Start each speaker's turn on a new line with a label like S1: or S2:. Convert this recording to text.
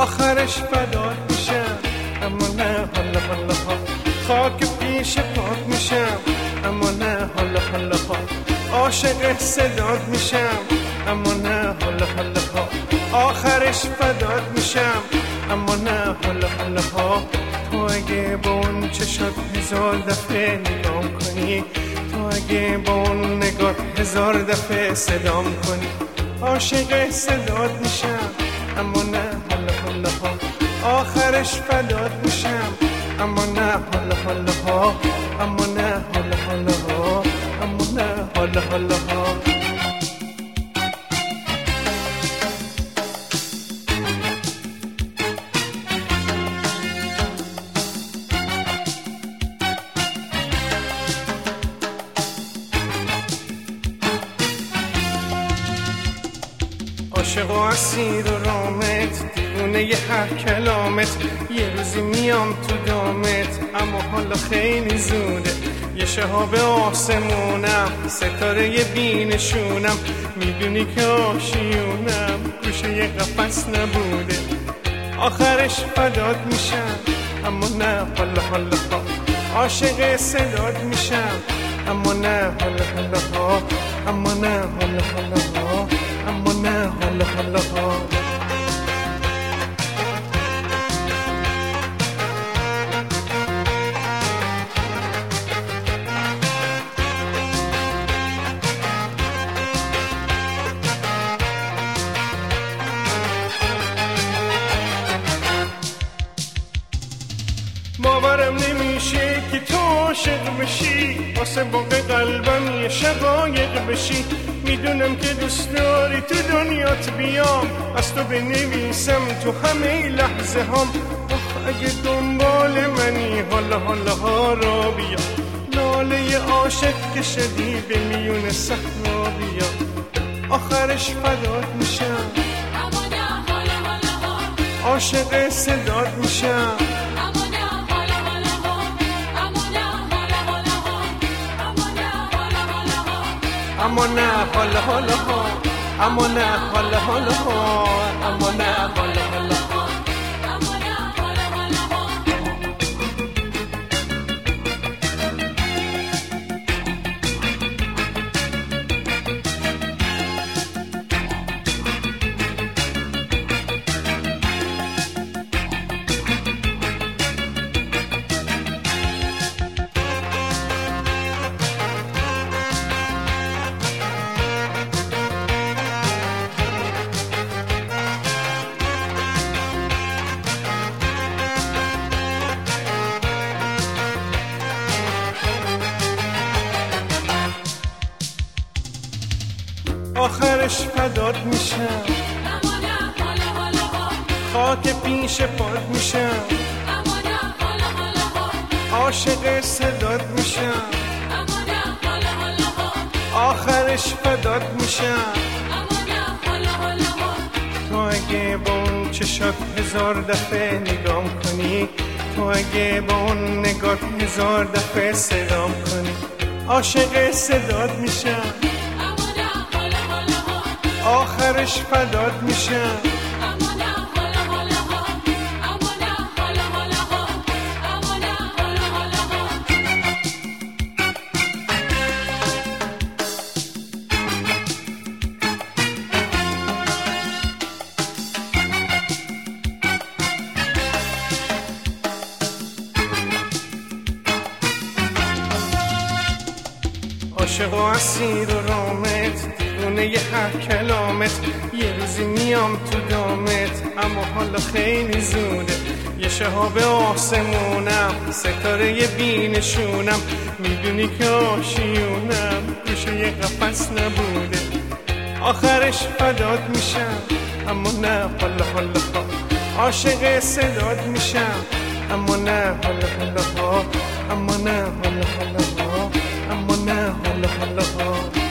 S1: آخرش فدات میشم اما نه حالا حالا ها، خاک پیش پات میشم اما نه حالا حالا ها، عاشق صدات میشم اما نه حالا حالا ها، آخرش فدات میشم اما نه حالا حالا ها. تو اگه با اون چشات 1000 دفعه نگام کنی، تو اگه با اون نگات 1000 دفعه صدام کنی، عاشق صدات میشم اما نه حالا حالا ها، آخرش فدات میشم اما نه حالا حالا ها، اما نه حالا حالا ها، اما نه حالا حالا ها. عاشق و اسیر و رامت، دیوونه ی هر کلامت، یه روزی میام تو دامت اما حالا خیلی زوده. یه شهاب آسمونم، ستاره ی بینشونم، میدونی که آشیونم گوشه ی قفس نبوده. آخرش فدات میشم اما نه حالا حالا ها، عاشق صدات میشم اما نه حالا حالا ها، اما نه حالا حالا ها، اما نه حالا حالا ها. باورم نمیشه که تو عاشق بشی، واسه باغ قلبم یه شقایق بشی. میدونم که دوست داری تو دنیات بیام، از تو بنویسم تو همه لحظه هام. اگه دنبال منی حالا حالا ها را بیا، لاله عاشق که شدی به میون صحرا بیا. آخرش فدات میشم
S2: اما نه حالا حالا ها،
S1: عاشق صدات میشم
S2: اما نه حالا حالا ها، اما نه حالا حالا ها، اما نه حالا حالا ها،
S1: اما نه حالا حالا ها، اما نه حالا حالا ها، اما نه حالا حالا ها.
S2: اما نه حالا حالا ها.
S1: آخرش فدات میشم
S2: اما نه حالا حالا ها،
S1: خاک پیش پات میشم
S2: اما نه حالا حالا ها،
S1: عاشق صدات میشم
S2: اما نه حالا حالا ها،
S1: آخرش فدات میشم.
S2: اما نه حالا حالا ها.
S1: تو اگه با اون چشات 1000 دفعه نگام کنی، تو اگه با اون نگات 1000 دفعه صدام کنی، عاشق صدات میشم
S2: اما نه حالا حالا ها،
S1: آخرش فدات میشم
S2: اما نه حالا حالا ها، اما نه حالا حالا ها، اما نه حالا حالا ها.
S1: عاشق و اسیر و رامت، دیوونه ی هر کلامت، یه روزی میام تو دامت اما حالا خیلی زوده. یه شهاب آسمونم، ستاره ی بینشونم، میدونی که آشیونم گوشه ی قفس نبوده. آخرش فدات میشم اما نه حالا حالا ها، عاشق صدات میشم اما نه حالا حالا ها، اما نه حالا حالا ها، اما نه حالا حالا ها.